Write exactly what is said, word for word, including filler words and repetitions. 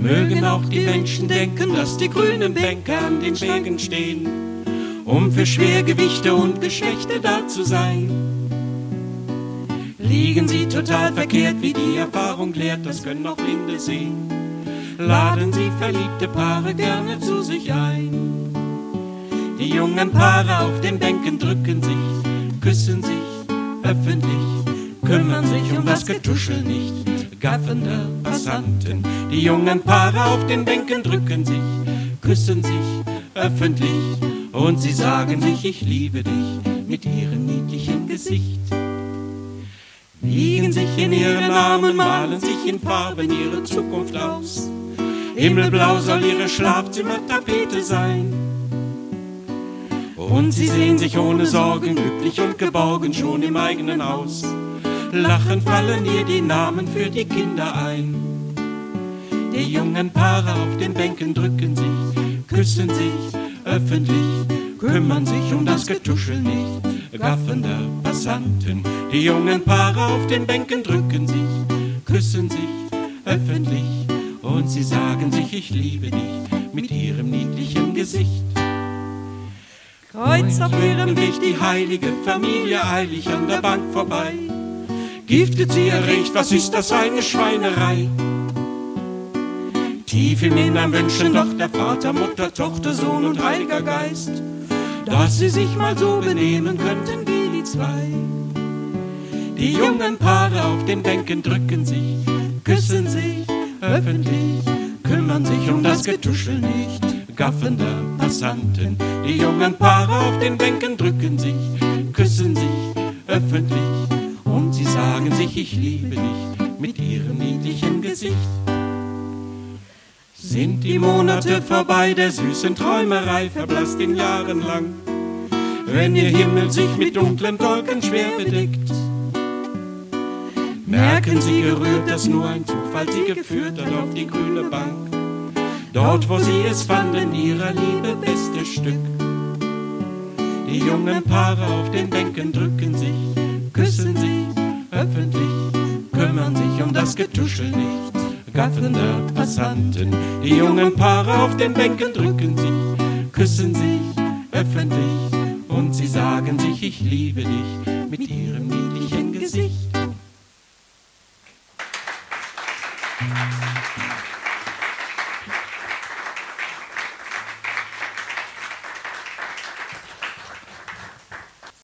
Mögen auch die Menschen denken, dass die grünen Bänke an den Wegen stehen, um für Schwergewichte und Geschlechter da zu sein. Liegen sie total verkehrt, wie die Erfahrung lehrt, das können auch Blinde sehen. Laden sie verliebte Paare gerne zu sich ein. Die jungen Paare auf den Bänken drücken sich, küssen sich öffentlich, kümmern sich um das Getuschel nicht gaffender Passanten. Die jungen Paare auf den Bänken drücken sich, küssen sich öffentlich und sie sagen sich, ich liebe dich mit ihrem niedlichen Gesicht. Wiegen sich in ihren Armen, malen sich in Farben ihre Zukunft aus. Himmelblau soll ihre Schlafzimmertapete sein. Und sie sehen sich ohne Sorgen glücklich und geborgen schon im eigenen Haus. Lachend fallen ihr die Namen für die Kinder ein. Die jungen Paare auf den Bänken drücken sich, küssen sich öffentlich, kümmern sich um das Getuschel nicht gaffender Passanten. Die jungen Paare auf den Bänken drücken sich, küssen sich öffentlich und sie sagen sich, ich liebe dich mit ihrem niedlichen Gesicht. Kreuz auf ihrem Weg die heilige Familie eilig an der Bank vorbei. Giftet sie ihr Recht, was ist das eine Schweinerei? Tief im Innern wünschen doch der Vater, Mutter, Tochter, Sohn und Heiliger Geist, dass sie sich mal so benehmen könnten wie die zwei. Die jungen Paare auf den Bänken drücken sich, küssen sich öffentlich, kümmern sich um das Getuschel nicht gaffender Passanten. Die jungen Paare auf den Bänken drücken sich, küssen sich öffentlich und sie sagen sich, ich liebe dich mit ihrem niedlichen Gesicht. Sind die Monate vorbei der süßen Träumerei, verblasst in Jahren lang, wenn ihr Himmel sich mit dunklen Wolken schwer bedeckt. Merken sie gerührt, dass nur ein Zufall sie geführt hat auf die grüne Bank, dort wo sie es fanden, ihrer Liebe bestes Stück. Die jungen Paare auf den Bänken drücken sich, küssen sich öffentlich, kümmern sich um das Getuschel nicht gaffender Passanten. Die jungen Paare auf den Bänken drücken sich, küssen sich öffentlich und sie sagen sich, ich liebe dich mit ihrem niedlichen Gesicht.